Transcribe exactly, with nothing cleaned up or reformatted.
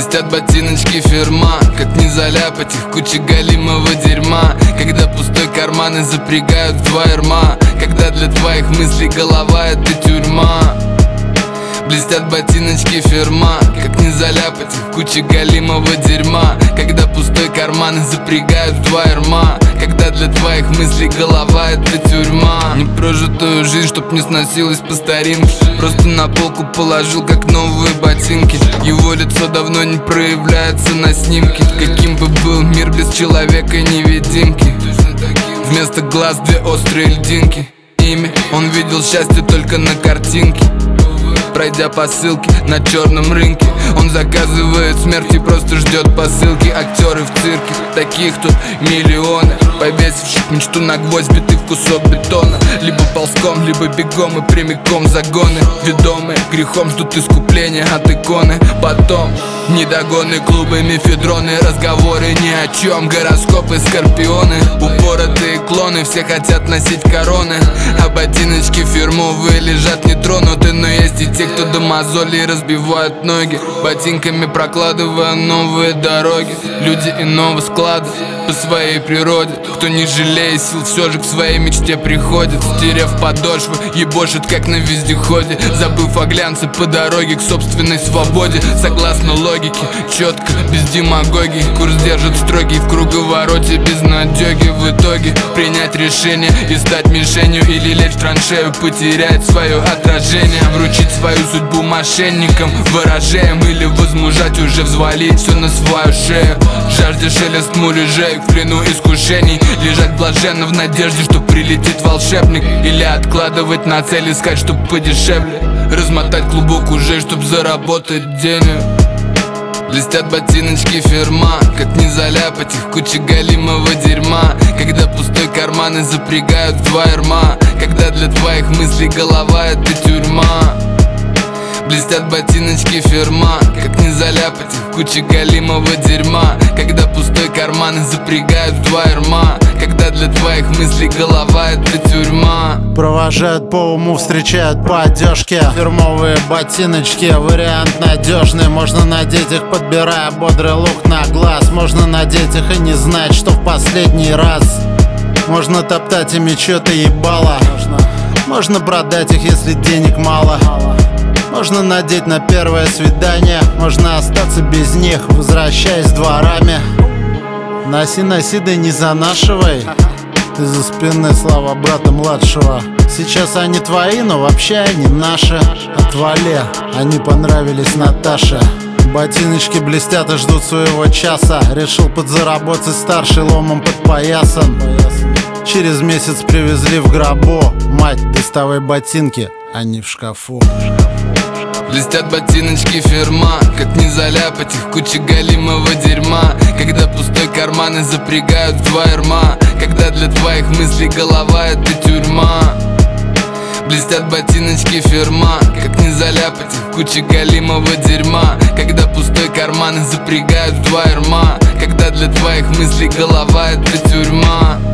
Блестят ботиночки фирма, как не заляпать их кучей галимого дерьма. Когда пустой карман и запрягают в два ярма, когда для твоих мыслей голова — это тюрьма. Блестят ботиночки фирма, как не заляпать их кучей галимого дерьма. Когда пустой карман и запрягают в два ярма, когда для твоих мыслей голова — это тюрьма. Непрожитую жизнь, чтоб не сносилась по старинке, просто на полку положил, как новые ботинки. Его лицо давно не проявляется на снимке. Каким бы был мир без человека-невидимки? Вместо глаз две острые льдинки. Ими он видел счастье только на картинке. Пройдя по ссылке на черном рынке, он заказывает смерть и просто ждет посылки. Актеры в цирке, таких тут миллионы, повесивших мечту на гвоздь, битый в кусок бетона. Либо ползком, либо бегом и прямиком в загоны. Ведомые грехом ждут искупления от иконы. Потом недогоны, клубы, мефедроны, разговоры ни о чем, гороскопы, скорпионы. Упоротые клоны, все хотят носить короны, а ботиночки фирмовые лежат нетронуты. Но есть и те, кто до мозолей разбивают ноги, ботинками прокладывая новые дороги. Люди иного склада по своей природе, кто не жалея сил все же к своей мечте приходит. Стерев подошвы, ебошит как на вездеходе, забыв о глянце по дороге к собственной свободе. Согласно логике, четко, без демагогии, курс держит строгий в круговороте безнадеги. В итоге принять решение и стать мишенью, или лечь в траншею, потерять свое отражение, вручить свою судьбу мошенникам, ворожеям, или возмужать, уже взвалить все на свою шею. Жажде шелест муляжей, в плену искушений, лежать блаженно в надежде, что прилетит волшебник, или откладывать на цель, искать, чтоб подешевле, размотать клубок уже, чтоб заработать денег. Блестят ботиночки фирма, как не заляпать их кучей галимого дерьма. Когда пустой карман и запрягают в два ярма, когда для твоих мыслей голова — это тюрьма. Блестят ботиночки фирма, как не заляпать их кучей галимого дерьма. Когда пустой карман и запрягают в два ярма, когда для твоих мыслей голова — это тюрьма. Провожают по уму, встречают по одежке. Фирмовые ботиночки, вариант надежный. Можно надеть их, подбирая бодрый лук на глаз. Можно надеть их и не знать, что в последний раз. Можно топтать ими чё-то ебало. Можно продать их, если денег мало. Можно надеть на первое свидание, можно остаться без них, возвращаясь дворами. Носи, носи, да не занашивай. Из-за спины слава брата младшего. Сейчас они твои, но вообще они наши. Отвали, они понравились Наташе. Ботиночки блестят и ждут своего часа. Решил подзаработать старший ломом под поясом. Через месяц привезли в гробу. Мать, доставай ботинки, они в шкафу. Блестят ботиночки фирма, как не заляпать их кучей галимого дерьма. Когда пустой карман и запрягают в два ярма, когда для твоих мыслей голова — это тюрьма. Блестят ботиночки фирма, как не заляпать их кучей галимого дерьма. Когда пустой карман и запрягают в два ярма, когда для твоих мыслей голова — это тюрьма.